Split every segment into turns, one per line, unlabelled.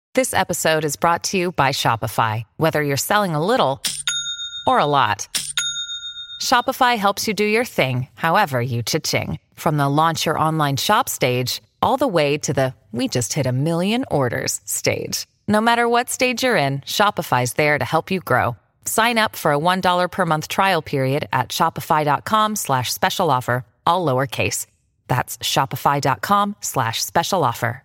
This episode is brought to you by Shopify. Whether you're selling a little or a lot, Shopify helps you do your thing, however you cha-ching. From the launch your online shop stage, all the way to the we just hit 1 million orders stage. No matter what stage you're in, Shopify's there to help you grow. Sign up for a $1 per month trial period at shopify.com/special offer, all lowercase. That's shopify.com/special offer.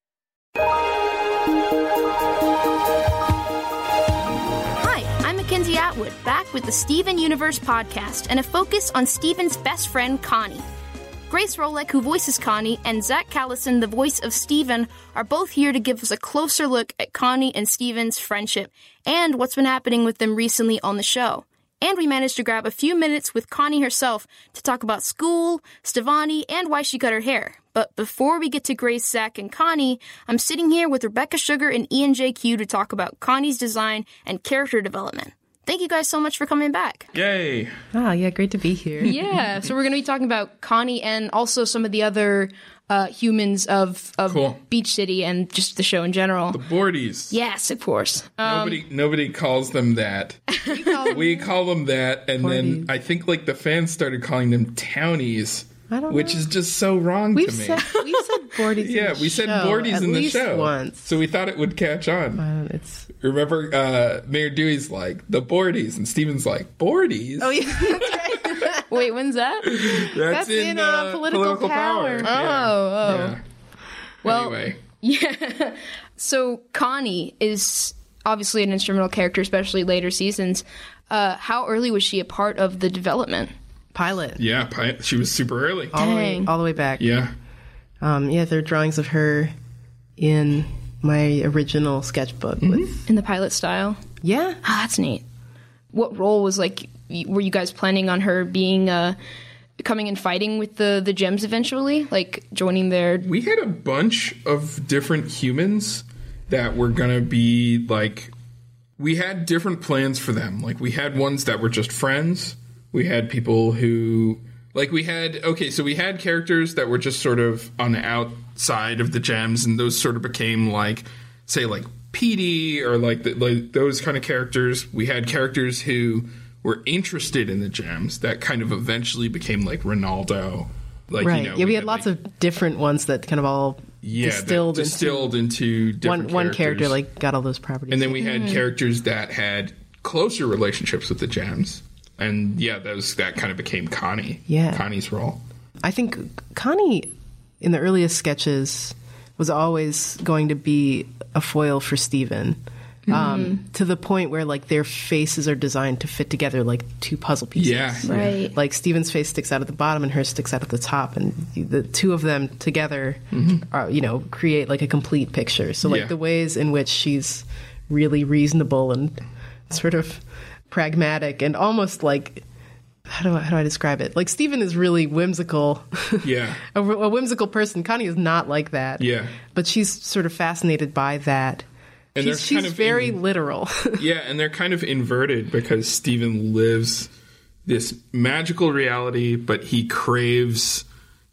Hi, I'm Mackenzie Atwood, back with the Steven Universe podcast and a focus on Steven's best friend, Connie. Grace Rolek, who voices Connie, and Zach Callison, the voice of Steven, are both here to give us a closer look at Connie and Steven's friendship and what's been happening with them recently on the show. And we managed to grab a few minutes with Connie herself to talk about school, Stevonnie, and why she cut her hair. But before we get to Grace, Zach, and Connie, I'm sitting here with Rebecca Sugar and Ian JQ to talk about Connie's design and character development. Thank you guys so much for coming back.
Yay.
Oh, yeah, great to be here.
Yeah, so we're going to be talking about Connie and also some of the other humans of
Cool.
Beach City and just the show in general.
The Boardies.
Yes, of course.
Nobody calls them that. We call them that, and then I think like the fans started calling them Townies, which is just so wrong to me.
We've said Boardies.
Yeah, we said Boardies in the show
once.
so we thought it would catch on. Remember, Mayor Dewey's like the Boardies, and Steven's like Boardies.
Oh yeah, that's right.
Wait, when's that?
That's in Political Power.
Oh.
Yeah.
Well,
Anyway,
yeah. So Connie is obviously an instrumental character, especially later seasons. How early was she a part of the development?
Pilot.
yeah, she was super early.
All the way back.
Yeah.
There are drawings of her in my original sketchbook.
In the pilot style?
Yeah.
Ah, that's neat. What role was, like, were you guys planning on her being, coming and fighting with the gems eventually? Like, joining their...
We had a bunch of different humans that were going to be, like... We had different plans for them. Like, we had ones that were just friends. We had people who... Like, we had characters that were just sort of on the outside of the gems, and those sort of became, like, say, like, Petey, or, like those kind of characters. We had characters who were interested in the gems that kind of eventually became, like, Ronaldo. Like,
Right.
You know,
We had lots of different ones that kind of all distilled
into different
one character,
characters.
like, got all those properties.
And then we had characters that had closer relationships with the gems. And yeah, that kind of became Connie.
Yeah.
Connie's role.
I think Connie, in the earliest sketches, was always going to be a foil for Steven. To the point where, like, their faces are designed to fit together like two puzzle pieces.
Yeah.
Right.
Like, Steven's face sticks out at the bottom and hers sticks out at the top, and the two of them together create, like, a complete picture. So, like,
Yeah.
the ways in which she's really reasonable and sort of pragmatic and almost like, how do I describe it? Like, Steven is really whimsical.
Yeah.
a whimsical person. Connie is not like that.
Yeah.
But she's sort of fascinated by that.
And
She's very literal.
Yeah, and they're kind of inverted because Steven lives this magical reality, but he craves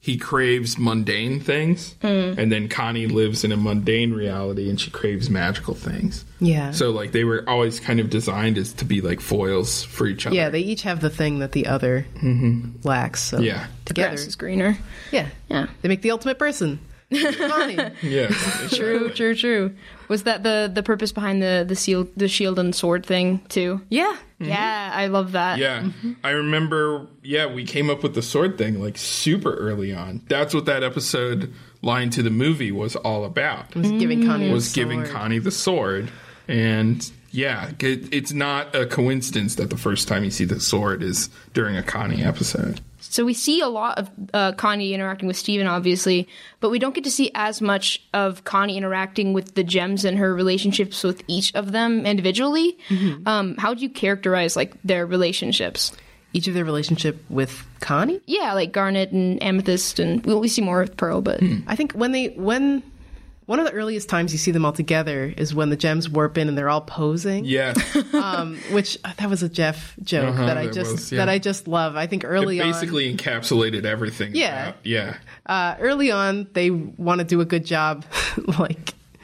mundane things. And then Connie lives in a mundane reality and she craves magical things.
Yeah.
So, like, they were always kind of designed as to be like foils for each other.
Yeah, they each have the thing that the other lacks. So
Yeah.
together.
Grass is greener.
Yeah.
Yeah.
They make the ultimate person. Connie.
Yeah.
True. Was that the purpose behind the shield and sword thing too?
Yeah.
Yeah, I love that.
Yeah. I remember, we came up with the sword thing like super early on. That's what that episode line to the movie was all about.
Was giving Connie
Giving Connie the sword. And yeah, it's not a coincidence that the first time you see the sword is during a Connie episode.
So we see a lot of Connie interacting with Steven, obviously, but we don't get to see as much of Connie interacting with the gems and her relationships with each of them individually. How would you characterize, like, their relationships?
Each of their relationship with Connie?
Yeah, like Garnet and Amethyst, and we see more with Pearl, but...
I think when one of the earliest times you see them all together is when the gems warp in and they're all posing.
Yeah.
Which that was a Jeff joke that I just love. I think early on,
it basically encapsulated everything.
Yeah.
Yeah.
Early on, they want to do a good job, like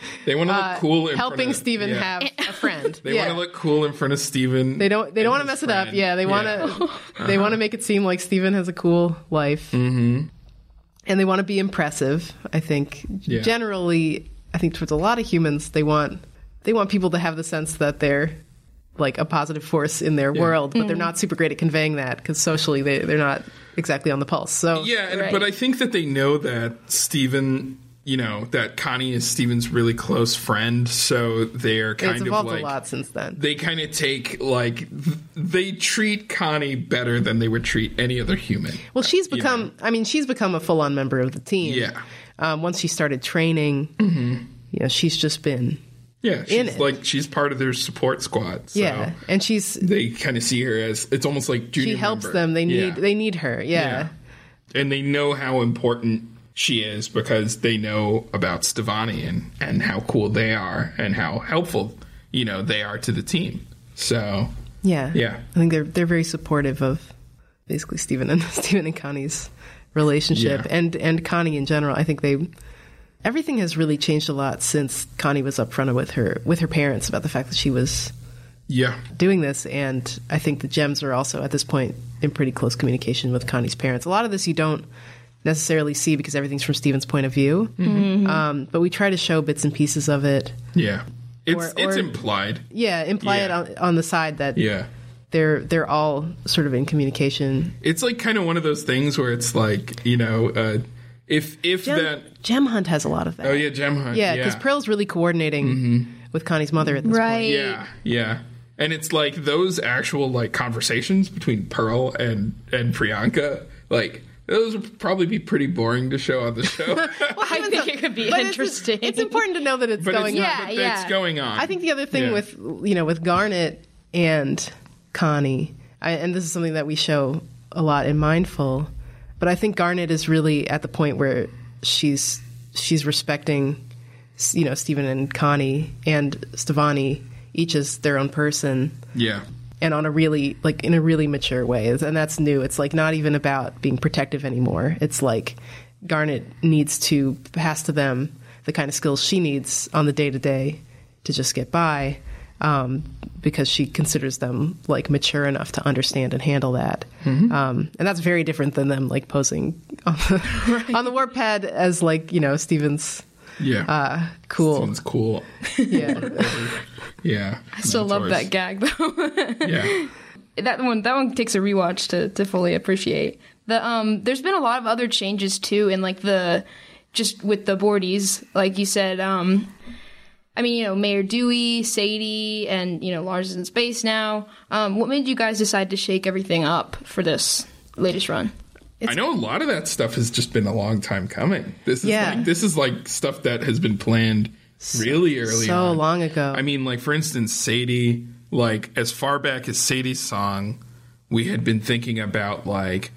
They want to look cool in
helping
front of,
Steven have a friend.
They want to look cool in front of Steven.
They don't want to mess it up. Yeah, they want to they want to make it seem like Steven has a cool life. Mm-hmm. And they want to be impressive. I think generally, I think towards a lot of humans, they want people to have the sense that they're like a positive force in their world, but they're not super great at conveying that because socially they're not exactly on the pulse. So
but I think that they know that Steven, that Connie is Steven's really close friend, so they're kind of
evolved a lot since then.
They kind of take they treat Connie better than they would treat any other human.
Well, she's become a full-on member of the team.
Yeah.
Once she started training, she's just been she's part of their support squad. So and
they kind of see her as it's almost like junior.
She helps
member.
them. They need her. Yeah,
and they know how important she is because they know about Stevonnie and how cool they are and how helpful they are to the team. So I think they're very supportive of basically Steven and Connie's relationship and Connie in general. I think everything has really changed a lot since Connie was upfront with her parents about the fact that she was doing this, and I think the Gems are also at this point in pretty close communication with Connie's parents. A lot of this you don't necessarily see because everything's from Steven's point of view, but we try to show bits and pieces of it. Yeah, it's implied.
Yeah, it on the side that they're all sort of in communication.
It's like kind of one of those things where it's like if
Gem Hunt has a lot of that.
Oh yeah, Gem Hunt.
Yeah, because Pearl's really coordinating with Connie's mother at this point.
Yeah. And it's like those actual like conversations between Pearl and Priyanka, like those would probably be pretty boring to show on the show.
I think it could be interesting.
It's important to know that it's going on.
It's going on.
I think the other thing with Garnet and Connie, and this is something that we show a lot in Mindful, but I think Garnet is really at the point where she's respecting, Steven and Connie and Stevonnie each as their own person.
Yeah.
And on a really, in a really mature way. And that's new. It's not even about being protective anymore. It's like Garnet needs to pass to them the kind of skills she needs on the day-to-day to just get by, because she considers them mature enough to understand and handle that. Mm-hmm. And that's very different than them posing on the warp pad as Steven's cool.
Steven's cool. Yeah.
I still love that gag though.
Yeah.
That one takes a rewatch to fully appreciate. There's been a lot of other changes too in just with the boardies, like you said. Mayor Dewey, Sadie, and Lars is in space now. What made you guys decide to shake everything up for this latest run?
I know a lot of that stuff has just been a long time coming. This is stuff that has been planned really early
so
on.
long ago.
For instance, Sadie, as far back as Sadie's song, we had been thinking about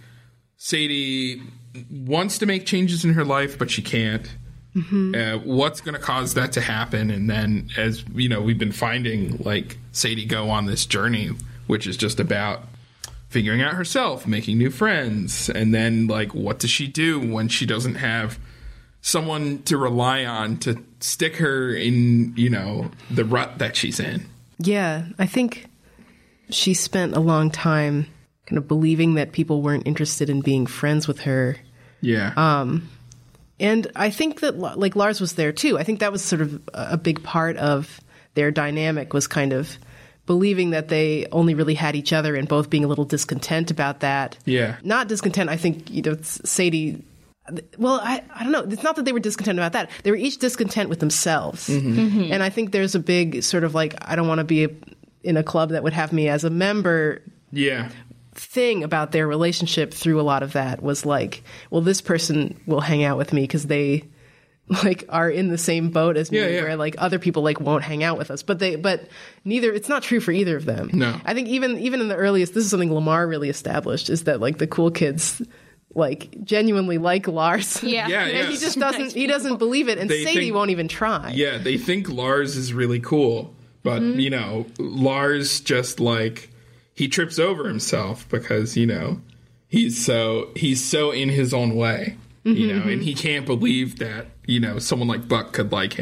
Sadie wants to make changes in her life, but she can't. Mm-hmm. What's going to cause that to happen? And then, as we've been finding Sadie go on this journey, which is just about figuring out herself, making new friends, and then what does she do when she doesn't have someone to rely on to stick her in the rut that she's in. Yeah,
I think she spent a long time kind of believing that people weren't interested in being friends with her.
Yeah.
And I think that Lars was there too. I think that was sort of a big part of their dynamic, was kind of believing that they only really had each other and both being a little discontent about that.
Yeah.
Not discontent. I think, Sadie, well, I don't know. It's not that they were discontent about that. They were each discontent with themselves. Mm-hmm. Mm-hmm. And I think there's a big sort of I don't want to be in a club that would have me as a member.
Yeah.
Thing about their relationship through a lot of that was well, this person will hang out with me because they are in the same boat as me, where other people won't hang out with us, but neither, it's not true for either of them.
No.
I think even in the earliest, this is something Lamar really established, is that the cool kids genuinely like Lars.
Yeah.
And he just doesn't believe it, and Sadie won't even try.
Yeah, they think Lars is really cool, but Lars just he trips over himself because he's so in his own way. And he can't believe that, someone like Buck could like him.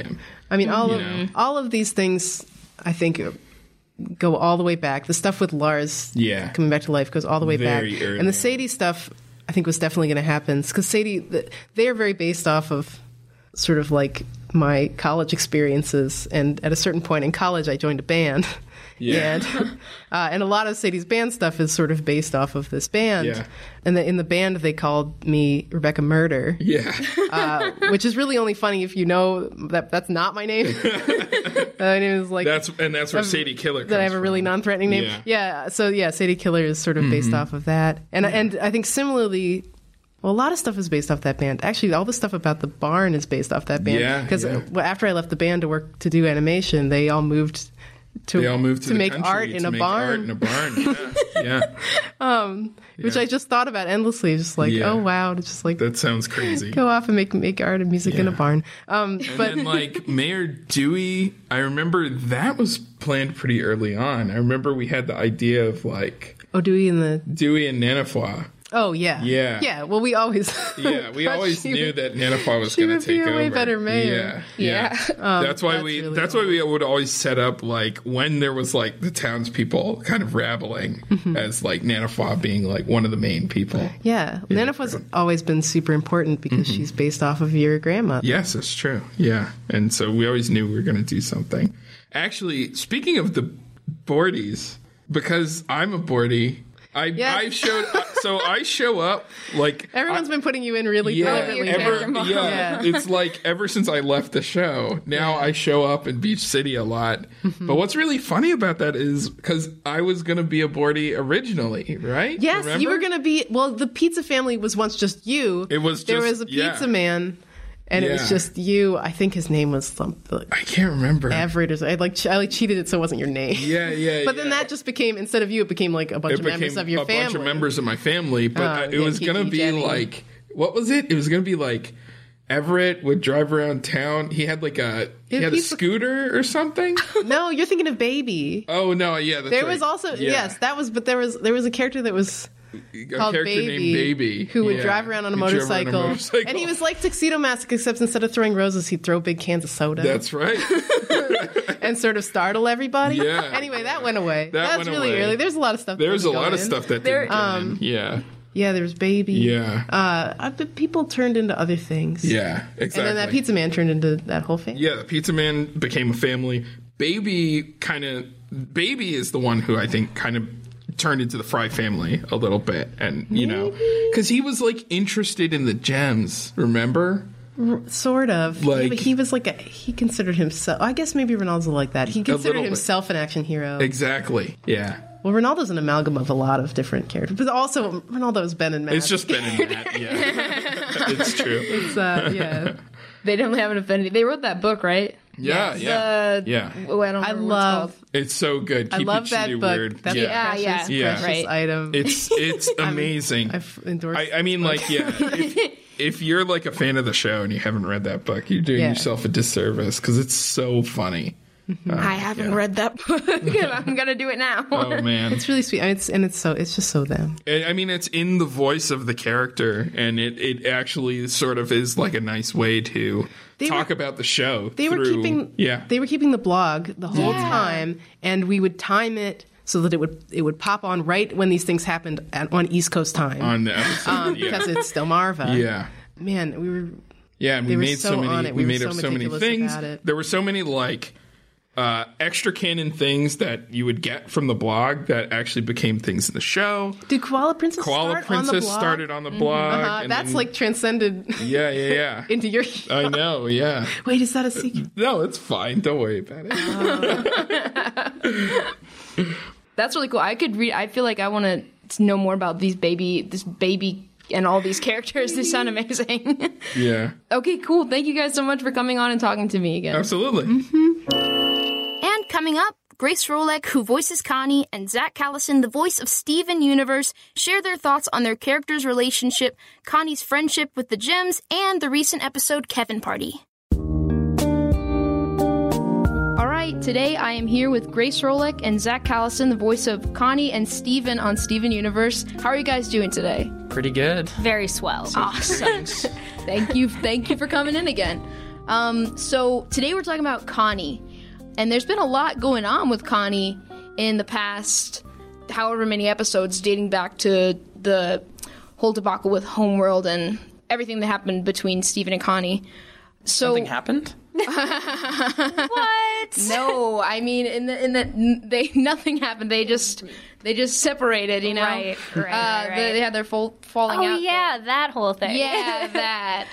I mean, all of these things, I think, go all the way back. The stuff with Lars coming back to life goes all the way back.
Early
And the Sadie stuff, I think, was definitely going to happen. Because Sadie, they are very based off of sort of like my college experiences. And at a certain point in college, I joined a band.
Yeah.
And a lot of Sadie's band stuff is sort of based off of this band.
Yeah.
And in the band, they called me Rebecca Murder.
Yeah.
Which is really only funny if you know that that's not my name. My name is like
That's where Sadie Killer comes
that I have a really
from.
non-threatening name.
Yeah.
So Sadie Killer is sort of based off of that. And I think similarly, well, a lot of stuff is based off that band. Actually, all the stuff about the barn is based off that band.
Yeah,
Because
yeah.
after I left the band to do animation, they all moved to the
make
art in a barn.
Yeah.
Which I just thought about endlessly. Just like,
Yeah.
oh wow, to just like
That sounds crazy.
go off and make art and music in a barn.
And then, like, Mayor Dewey, I remember that was planned pretty early on. I remember we had the idea of, like,
Dewey and the...
Dewey and Nanafwa.
Oh, yeah.
Yeah.
Yeah, well, we always...
Yeah, we
thought
always
she
knew
would-
that Nanafwa was
she
going
would
to take
be a
over.
way better mayor.
Yeah. That's why we would always set up, like, when there was, like, the townspeople kind of rabbling as, like, Nanafwa being, like, one of the main people.
Yeah. Nanafwa's always been super important because she's based off of your grandma.
Yes, that's true. Yeah. And so we always knew we were going to do something. Actually, speaking of the boardies, because I'm a boardie, I show up like
Everyone's been putting you in really deliberately.
It's like ever since I left the show, now I show up in Beach City a lot. But what's really funny about that is because I was going to be a boardie originally, right?
Yes,
Remember?
you were going to be... Well, the pizza family was once just you.
It was
There
just-
was a pizza man, and it was
Yeah.
just you. I think his name was something...
I can't remember.
Everett or something. I cheated it so it wasn't your name.
Yeah.
But then that just became, instead of you, it became like a bunch of members of your family.
bunch of members of my family, but it was going to be
Jenny.
like, what was it? It was going to be like Everett would drive around town. He had like a scooter or something.
No, you're thinking of Baby.
Oh no, yeah. That's
There
right.
was also
Yeah.
yes, that was. But there was a character that was
a
called
character named Baby
who would
Yeah.
drive around on a
He'd drive around
motorcycle, and he was like Tuxedo Mask, except instead of throwing roses, he'd throw big cans of soda.
That's right.
and sort of startle everybody.
Yeah.
Anyway, that went away.
That
was
went
really
away.
early. There's a lot of stuff.
There's a
that
lot of
in.
stuff that didn't get in. Yeah.
Yeah, there was Baby.
Yeah.
But people turned into other things.
Yeah. Exactly.
And then that pizza man turned into that whole family.
Yeah, the pizza man became a family. Baby is the one who I think kind of turned into the Fry family a little bit. And, you know, because he was like interested in the gems, remember?
Sort of.
Like-
Yeah, but he was like, he considered himself, I guess maybe Ronaldo's like that. He considered
little bit.
himself an action hero.
Exactly. Yeah.
Well, Ronaldo's an amalgam of a lot of different characters. But also, Ronaldo's Ben and Matt.
It's just Ben and Matt. Yeah. It's true.
Yeah.
They definitely have an affinity. They wrote that book, right?
Yeah. Yeah.
Oh, I don't
I
remember
love,
what it's called.
It's so good.
I
Keep
love
It
that
Shitty
book.
Weird.
That's
yeah.
a precious,
Yeah.
precious
Right.
item.
It's amazing.
I've endorsed
I mean, like, yeah. If you're like a fan of the show and you haven't read that book, you're doing yourself a disservice because it's so funny.
I haven't read that book, and I'm gonna do it now.
Oh man,
It's really sweet. It's just so them.
I mean, it's in the voice of the character, and it actually sort of is like a nice way to talk about the show.
They were keeping the blog the whole time, and we would time it so that it would pop on right when these things happened on East Coast time
on the episode
because it's still Marva.
Yeah,
man, we were.
Yeah, and
they
we
were
made so many.
on it.
We
were
made up so many
meticulous
things.
about it.
There were so many like extra canon things that you would get from the blog that actually became things in the show.
Did Koala Princess
Koala
start on the
Princess
blog?
started on the blog. and
That's
then-
like transcended
Yeah.
into your.
I know, yeah.
Wait, is that a secret?
No, it's fine. Don't worry about it.
That's really cool. I feel like I want to know more about this baby and all these characters. They sound amazing.
Yeah.
Okay, cool. Thank you guys so much for coming on and talking to me again.
Absolutely.
And coming up, Grace Rolek, who voices Connie, and Zach Callison, the voice of Steven Universe, share their thoughts on their characters' relationship, Connie's friendship with the Gems, and the recent episode Kevin Party.
All right, today I am here with Grace Rolek and Zach Callison, the voice of Connie and Steven on Steven Universe. How are you guys doing today?
Pretty good.
Very swell.
Awesome. Thank you for coming in again.
So today we're talking about Connie, and there's been a lot going on with Connie in the past however many episodes, dating back to the whole debacle with Homeworld and everything that happened between Steven and Connie. So
Something happened?
What?
no, I mean nothing happened. They just separated, you know.
Right.
They had their falling out.
Oh yeah, that whole thing.
Yeah, that.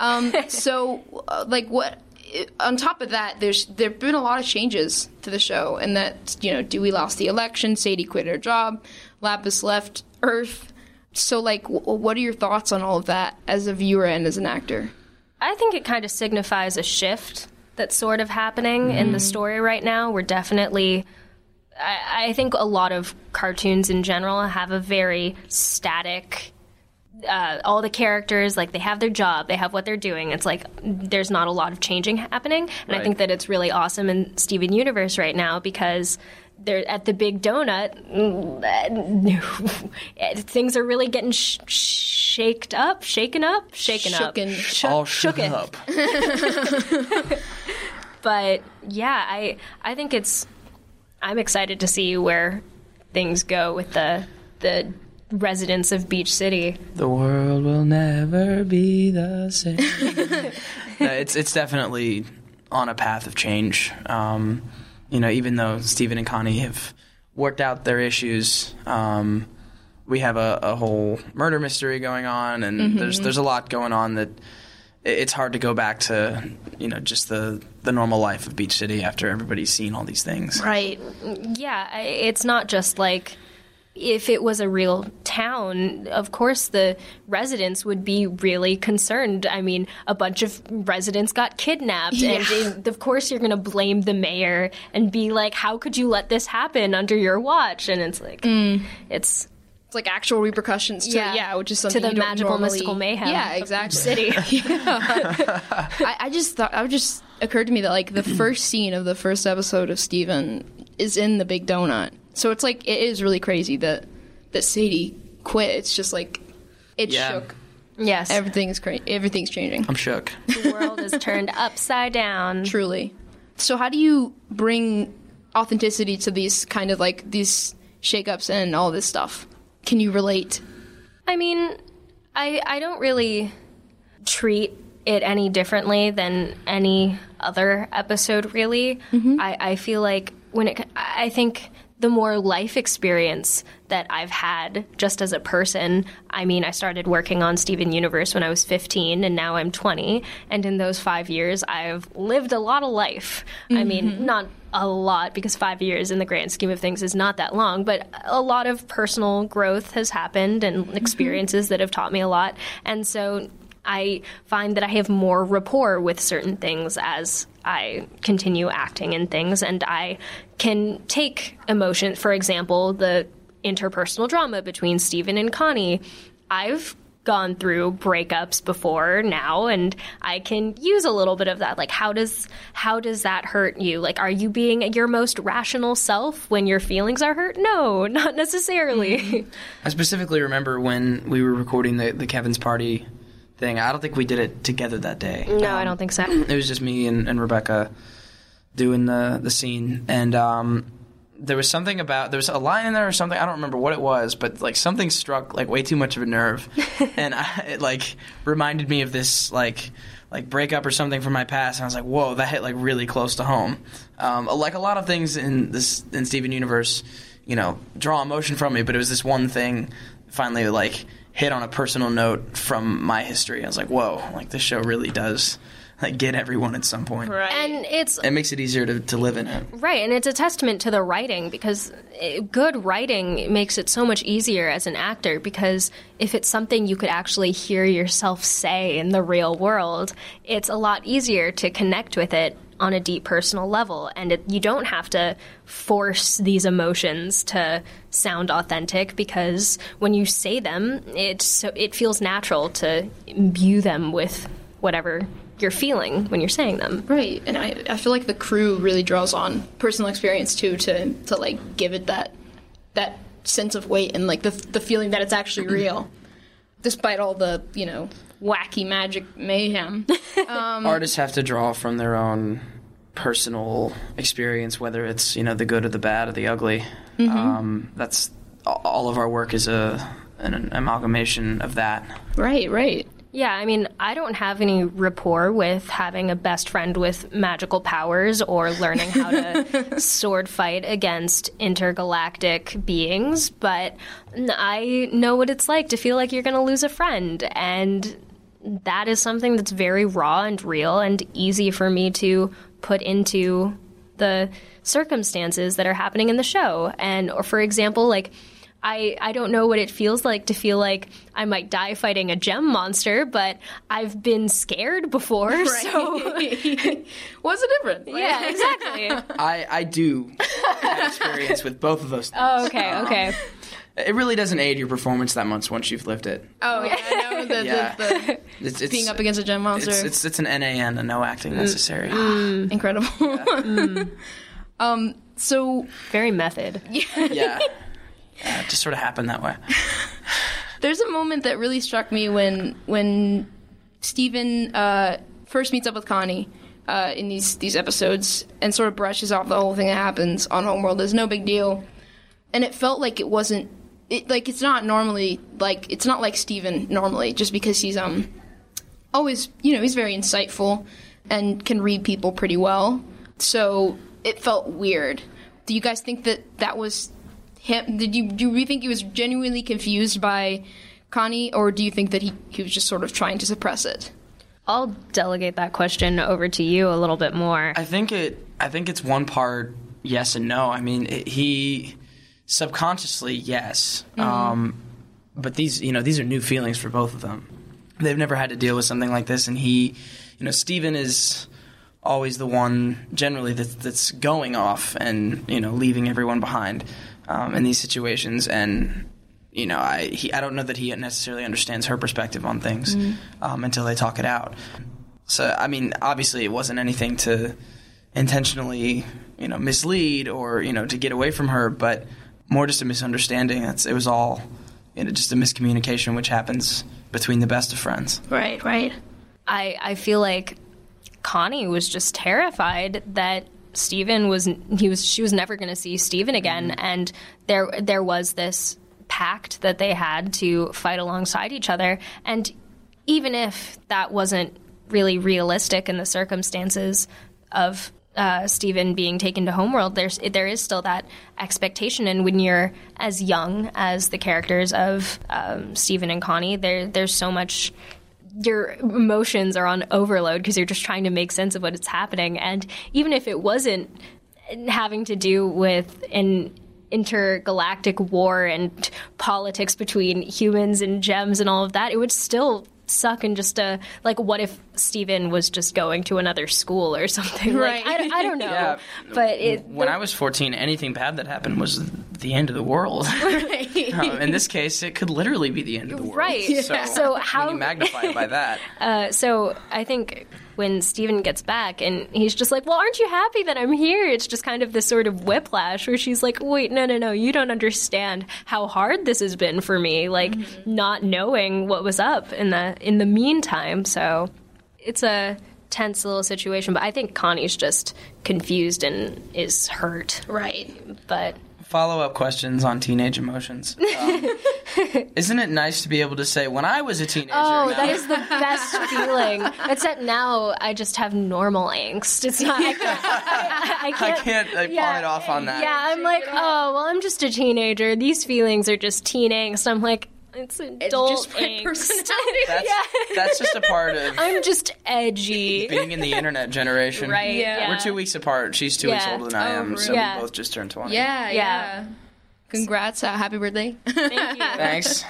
What? On top of that, there've been a lot of changes to the show, and that, you know, Dewey lost the election, Sadie quit her job, Lapis left Earth. So, like, what are your thoughts on all of that as a viewer and as an actor?
I think it kind of signifies a shift that's sort of happening in the story right now. We're definitely, I think a lot of cartoons in general have a very static, all the characters, like, they have their job, they have what they're doing. It's like there's not a lot of changing happening. And I think that it's really awesome in Steven Universe right now because they're at the Big Donut. Things are really getting shaken up.
All shook up.
But yeah, I think I'm excited to see where things go with the residents of Beach City.
The world will never be the same. No, it's definitely on a path of change. You know, even though Steven and Connie have worked out their issues, we have a whole murder mystery going on, and there's a lot going on that it's hard to go back to, you know, just the normal life of Beach City after everybody's seen all these things.
Right. Yeah, it's not just like if it was a real town, of course the residents would be really concerned. I mean, a bunch of residents got kidnapped, and of course you're going to blame the mayor and be like, how could you let this happen under your watch? And it's like, it's
like actual repercussions to, which is something
to the
you don't
magical,
normally...
mystical mayhem.
Yeah, exactly.
City.
I just thought, it just occurred to me that, like, the first scene of the first episode of Steven is in the Big Donut. So it's like, it is really crazy that Sadie quit. It's just like, it's shook.
Yes.
Everything's changing.
I'm shook.
The world is turned upside down.
Truly. So how do you bring authenticity to these kind of, like, these shakeups and all this stuff? Can you relate?
I mean, I don't really treat it any differently than any other episode, really. I feel like I think the more life experience that I've had just as a person, I mean, I started working on Steven Universe when I was 15, and now I'm 20. And in those 5 years, I've lived a lot of life. I mean, not a lot, because 5 years in the grand scheme of things is not that long, but a lot of personal growth has happened and experiences that have taught me a lot. And so I find that I have more rapport with certain things as I continue acting in things, and I can take emotion. For example, the interpersonal drama between Steven and Connie. I've gone through breakups before now, and I can use a little bit of that. Like, how does that hurt you? Like, are you being your most rational self when your feelings are hurt? No, not necessarily.
I specifically remember when we were recording the Kevin's Party thing. I don't think we did it together that day.
No, I don't think so.
It was just me and Rebecca doing the scene, and there was something about, there was a line in there or something, I don't remember what it was, but like something struck like way too much of a nerve, and it like reminded me of this like breakup or something from my past, and I was like, whoa, that hit like really close to home. Like a lot of things in Steven Universe, you know, draw emotion from me, but it was this one thing finally like hit on a personal note from my history. I was like, whoa, like this show really does like get everyone at some point.
Right. And it
makes it easier to live in it.
Right, and it's a testament to the writing, because good writing makes it so much easier as an actor, because if it's something you could actually hear yourself say in the real world, it's a lot easier to connect with it on a deep personal level, and you don't have to force these emotions to sound authentic, because when you say them, it feels natural to imbue them with whatever you're feeling when you're saying them.
Right, and I feel like the crew really draws on personal experience too to like give it that sense of weight and like the feeling that it's actually real, despite all the, you know,
wacky magic mayhem.
Artists have to draw from their own personal experience, whether it's, you know, the good or the bad or the ugly. That's all of our work is an amalgamation of that.
Right.
Yeah, I mean, I don't have any rapport with having a best friend with magical powers or learning how to sword fight against intergalactic beings, but I know what it's like to feel like you're going to lose a friend, and that is something that's very raw and real and easy for me to put into the circumstances that are happening in the show. And, or for example, like, I don't know what it feels like to feel like I might die fighting a gem monster, but I've been scared before, so...
What's the difference?
Yeah, exactly.
I do have experience with both of those things.
Oh, okay.
It really doesn't aid your performance that much once you've lived it.
Oh, yeah, I know. It's being up against a gem monster.
It's an NaN and no acting necessary.
Incredible. So...
Very method.
Yeah. It just sort of happened that way.
There's a moment that really struck me when Steven first meets up with Connie in these episodes and sort of brushes off the whole thing that happens on Homeworld as no big deal. And it felt like it wasn't... it's not normally... it's not like Steven normally, just because he's always... he's very insightful and can read people pretty well. So it felt weird. Do you guys think that was... him? Do you think he was genuinely confused by Connie, or do you think that he was just sort of trying to suppress it?
I'll delegate that question over to you a little bit more.
I think it's one part yes and no. I mean, he subconsciously yes, but these are new feelings for both of them. They've never had to deal with something like this, and Steven is always the one generally that's going off and leaving everyone behind. In these situations, and I don't know that he necessarily understands her perspective on things until they talk it out. So I mean, obviously, it wasn't anything to intentionally mislead or to get away from her, but more just a misunderstanding. It was all just a miscommunication, which happens between the best of friends.
Right.
I feel like Connie was just terrified that Steven she was never going to see Steven again, and there was this pact that they had to fight alongside each other, and even if that wasn't really realistic in the circumstances of Steven being taken to Homeworld, there is still that expectation, and when you're as young as the characters of Steven and Connie, there's so much. Your emotions are on overload because you're just trying to make sense of what's happening. And even if it wasn't having to do with an intergalactic war and politics between humans and gems and all of that, it would still suck in just what if Steven was just going to another school or something?
Right.
I don't know.
Yeah.
But
when I was 14, anything bad that happened was the end of the world.
Right.
In this case, it could literally be the end of the world.
Right.
Yeah.
So how
when you magnify it by that?
So I think when Steven gets back and he's just like, well, aren't you happy that I'm here? It's just kind of this sort of whiplash where she's like, wait, no, you don't understand how hard this has been for me, not knowing what was up in the meantime. So it's a tense little situation, but I think Connie's just confused and is hurt.
Right.
But
follow-up questions on teenage emotions. Isn't it nice to be able to say, when I was a teenager...
Oh, that is the best feeling. Except now I just have normal angst. It's not... I can't
pawn it off on that.
Yeah, I'm like, oh, well, I'm just a teenager. These feelings are just teen angst. I'm like, it's adult
just my
angst.
personality.
That's just a part of...
I'm just edgy.
being in the internet generation.
Right, yeah.
We're 2 weeks apart. She's 2 weeks older than I am, so
Yeah.
we both just turned 20.
Yeah. Congrats. Happy birthday.
Thank you.
Thanks.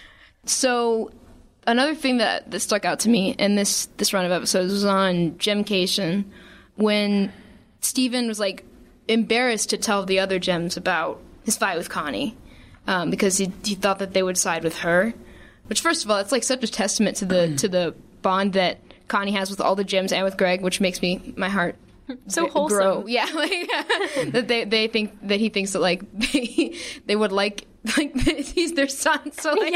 So another thing that stuck out to me in this run of episodes was on Gemcation, when Steven was embarrassed to tell the other gems about his fight with Connie, because he thought that they would side with her. Which, first of all, it's such a testament to the bond that Connie has with all the gems and with Greg, which makes my heart
So wholesome.
grow. Yeah, like that they think that he thinks that like they would like he's their son. So like,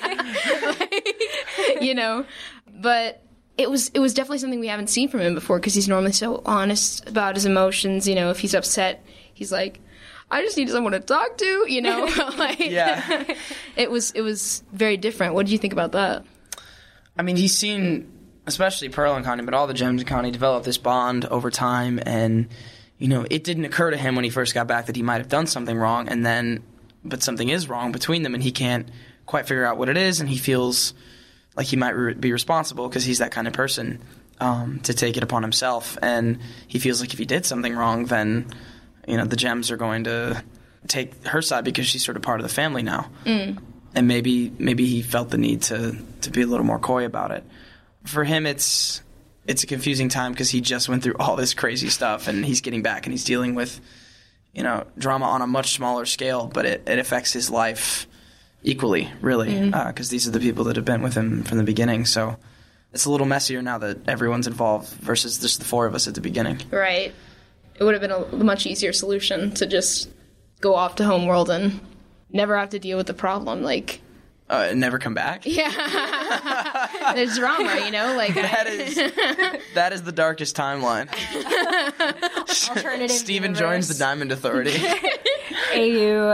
you know, but it was definitely something we haven't seen from him before because he's normally so honest about his emotions. You know, if he's upset, he's like, I just need someone to talk to. You know, like,
Yeah.
It was very different. What did you think about that?
I mean, he's seen, especially Pearl and Connie, but all the gems and Connie develop this bond over time, and you know, it didn't occur to him when he first got back that he might have done something wrong, but something is wrong between them, and he can't quite figure out what it is, and he feels like he might be responsible because he's that kind of person to take it upon himself, and he feels like if he did something wrong, then you know the gems are going to take her side because she's sort of part of the family now. And maybe he felt the need to be a little more coy about it. For him, it's a confusing time because he just went through all this crazy stuff, and he's getting back and he's dealing with, you know, drama on a much smaller scale, but it affects his life equally, really, because these are the people that have been with him from the beginning. So it's a little messier now that everyone's involved versus just the four of us at the beginning.
Right. It would have been a much easier solution to just go off to Homeworld and never have to deal with the problem. Like,
never come back?
yeah. There's drama, you know? Like
that is the darkest timeline.
Alternative
Steven
universe.
joins the Diamond Authority.
AU,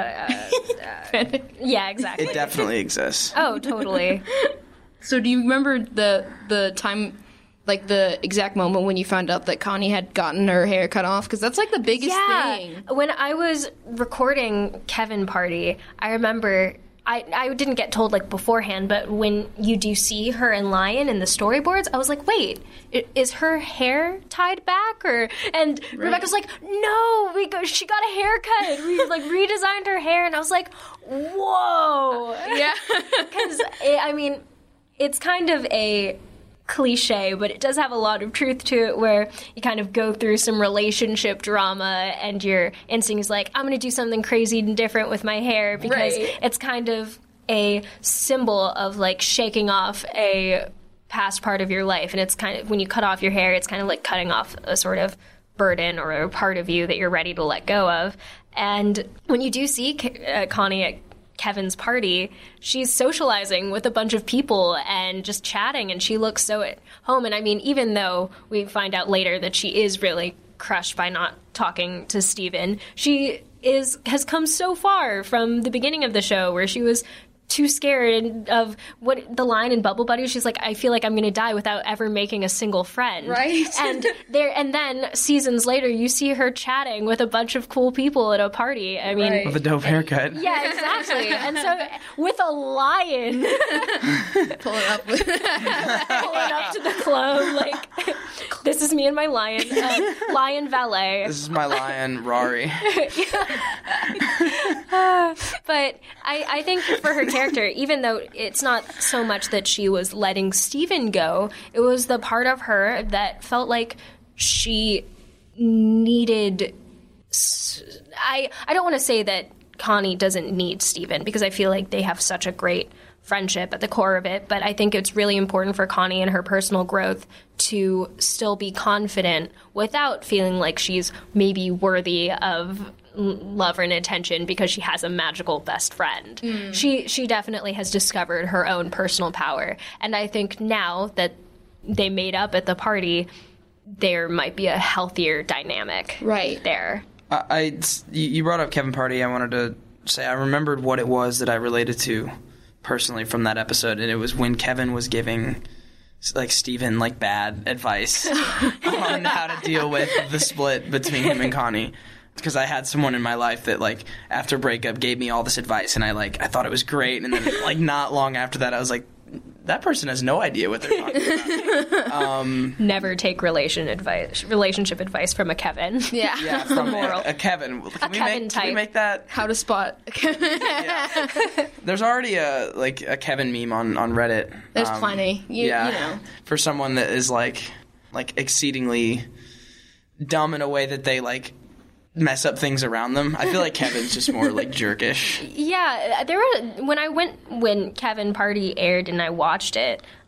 yeah, exactly.
It definitely exists.
Oh, totally.
So do you remember the time, like the exact moment when you found out that Connie had gotten her hair cut off? Because that's like the biggest thing.
When I was recording Kevin Party, I remember I didn't get told like beforehand, but when you do see her and Lion in the storyboards, I was like, wait, is her hair tied back? And Rebecca's like, no, she got a haircut. We like redesigned her hair, and I was like, whoa,
Yeah.
because I mean, it's kind of a cliche, but it does have a lot of truth to it, where you kind of go through some relationship drama and your instinct is like, I'm going to do something crazy and different with my hair, because it's kind of a symbol of like shaking off a past part of your life. And it's kind of, when you cut off your hair, it's kind of like cutting off a sort of burden or a part of you that you're ready to let go of. And when you do see Connie at Kevin's party, she's socializing with a bunch of people and just chatting, and she looks so at home. And I mean, even though we find out later that she is really crushed by not talking to Steven, she has come so far from the beginning of the show, where she was too scared of what the line in Bubble Buddy. She's like, I feel like I'm going to die without ever making a single friend.
Right.
And then seasons later, you see her chatting with a bunch of cool people at a party. I mean,
With a dope haircut.
yeah, exactly. And so with a lion
Pulling up with
pulling up to the club, like, this is me and my lion, lion valet.
This is my lion, Rory.
But I think for her character, even though it's not so much that she was letting Steven go, it was the part of her that felt like she needed... I don't want to say that Connie doesn't need Steven, because I feel like they have such a great friendship at the core of it, but I think it's really important for Connie and her personal growth to still be confident without feeling like she's maybe worthy of love and attention because she has a magical best friend. She definitely has discovered her own personal power, and I think now that they made up at the party, there might be a healthier dynamic there.
You brought up Kevin Party. I wanted to say I remembered what it was that I related to personally from that episode, and it was when Kevin was giving like Steven like bad advice on how to deal with the split between him and Connie. Because I had someone in my life that like after breakup gave me all this advice, and I thought it was great, and then like not long after that I was like, that person has no idea what they're talking about.
Never take relationship advice from a Kevin.
Yeah, from
moral.
a Kevin. Can we make that?
how to spot.
There's already a Kevin meme on Reddit.
There's plenty. You know.
For someone that is like exceedingly dumb in a way that they like mess up things around them. I feel like Kevin's just more like jerkish.
Yeah, when Kevin Party aired and I watched it,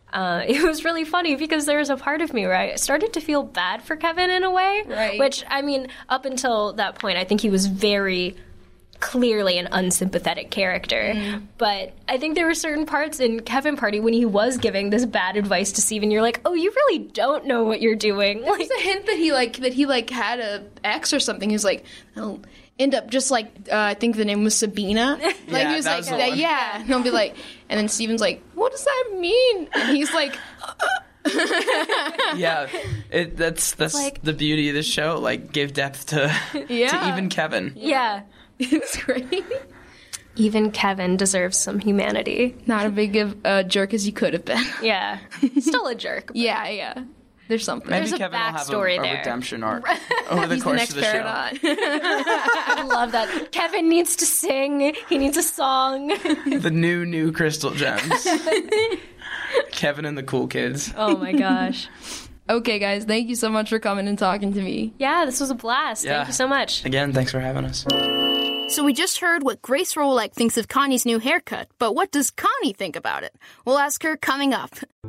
it was really funny because there was a part of me where I started to feel bad for Kevin in a way.
Right.
Which, I mean, up until that point, I think he was very clearly an unsympathetic character. But I think there were certain parts in Kevin Party when he was giving this bad advice to Steven, you're like, oh, you really don't know what you're doing.
There's a hint that he had a ex or something. He was like, oh, end up just like I think the name was Sabina. Like
Yeah,
he was
that
like,
was the one.
yeah. And he'll be like, and then Steven's like, what does that mean? And he's like,
Yeah, that's
like-
the beauty of this show. Like, give depth to even Kevin.
Yeah.
it's great.
Even Kevin deserves some humanity.
Not as big of a jerk as he could have been.
Yeah. Still a jerk. but-
Yeah. There's something.
Maybe
There's a
Kevin will have
backstory
a
there.
redemption arc over the
He's the
course
next
of the show.
Peridot.
I love that. Kevin needs to sing. He needs a song.
The new Crystal Gems. Kevin and the Cool Kids.
Oh my gosh.
Okay, guys, thank you so much for coming and talking to me.
Yeah, this was a blast.
Yeah.
Thank you so much.
Again, thanks for having us.
So we just heard what Grace Rolek thinks of Connie's new haircut, but what does Connie think about it? We'll ask her coming up.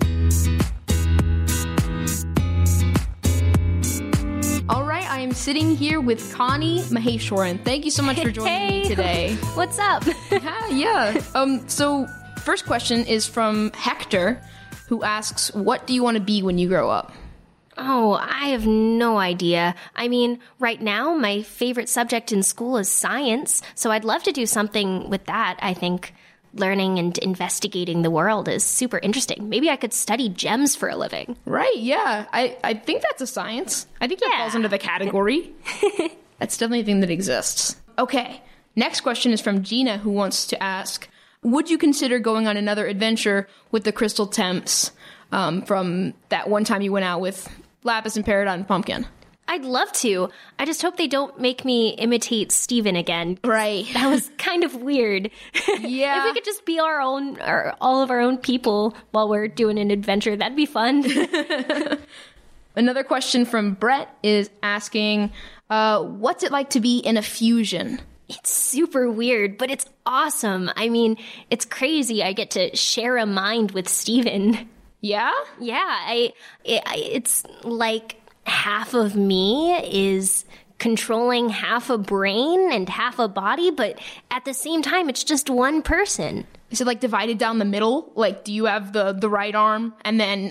All right, I am sitting here with Connie Maheshwaran. Thank you so much for joining me today.
What's up?
Yeah. So first question is from Hector, who asks, what do you want to be when you grow up?
Oh, I have no idea. I mean, right now, my favorite subject in school is science, so I'd love to do something with that. I think learning and investigating the world is super interesting. Maybe I could study gems for a living.
Right, yeah. I think that's a science. I think that
Yeah.
falls into the category. That's definitely a thing that exists. Okay, next question is from Gina, who wants to ask, would you consider going on another adventure with the Crystal Temps from that one time you went out with Lapis and Peridot and Pumpkin?
I'd love to. I just hope they don't make me imitate Steven again.
Right.
That was kind of weird.
Yeah.
If we could just be our own, or all of our own people while we're doing an adventure, that'd be fun.
Another question from Brett is asking, what's it like to be in a fusion?
It's super weird, but it's awesome. I mean, it's crazy. I get to share a mind with Steven.
Yeah?
Yeah, it's like half of me is controlling half a brain and half a body, but at the same time, it's just one person.
Is it like divided down the middle? Like, do you have the right arm and then...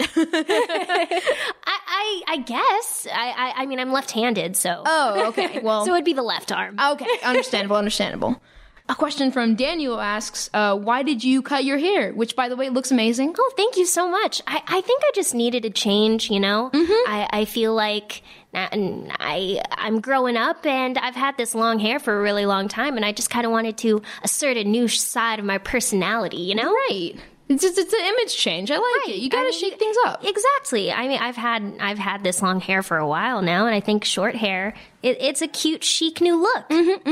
I guess. I mean, I'm left-handed, so.
Oh, okay. Well,
So it'd be the left arm.
okay. Understandable. A question from Daniel asks, why did you cut your hair? Which, by the way, looks amazing.
Oh, thank you so much. I think I just needed a change, you know? Mm-hmm. I feel like I'm growing up and I've had this long hair for a really long time and I just kind of wanted to assert a new side of my personality, you know?
Right. It's an image change. I like it. You gotta shake things up.
Exactly. I mean, I've had this long hair for a while now, and I think short hair, it's a cute, chic new look.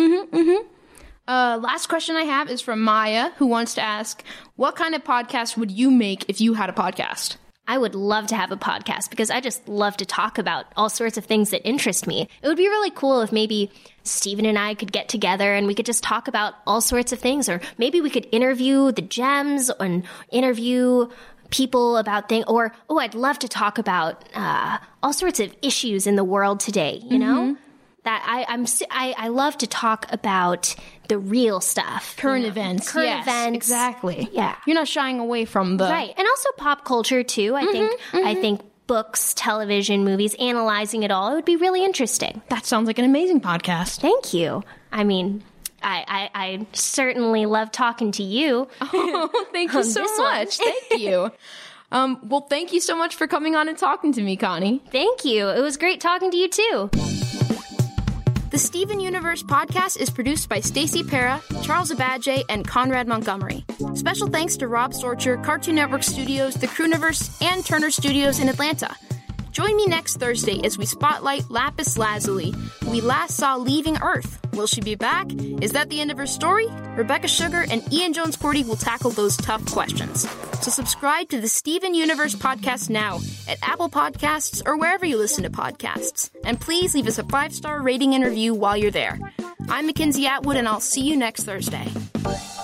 Last question I have is from Maya, who wants to ask, what kind of podcast would you make if you had a podcast?
I would love to have a podcast because I just love to talk about all sorts of things that interest me. It would be really cool if maybe Steven and I could get together and we could just talk about all sorts of things, or maybe we could interview the gems and interview people about things, or, I'd love to talk about all sorts of issues in the world today, you know? That I love to talk about the real stuff.
Current events.
Current
Yes,
events.
exactly.
Yeah.
You're not shying away from the...
Right. And also pop culture too. I think books, television, movies, analyzing it all, it would be really interesting.
That sounds like an amazing podcast.
Thank you. I mean, I certainly love talking to you.
Oh, thank you so
this one.
much. Thank you. Well, thank you so much for coming on and talking to me, Connie.
Thank you. It was great talking to you too.
The Steven Universe podcast is produced by Stacey Para, Charles Abadje, and Conrad Montgomery. Special thanks to Rob Sorcher, Cartoon Network Studios, The Crooniverse, and Turner Studios in Atlanta. Join me next Thursday as we spotlight Lapis Lazuli, who we last saw leaving Earth. Will she be back? Is that the end of her story? Rebecca Sugar and Ian Jones-Cordy will tackle those tough questions. So subscribe to the Steven Universe podcast now at Apple Podcasts or wherever you listen to podcasts. And please leave us a 5-star rating and review while you're there. I'm Mackenzie Atwood, and I'll see you next Thursday.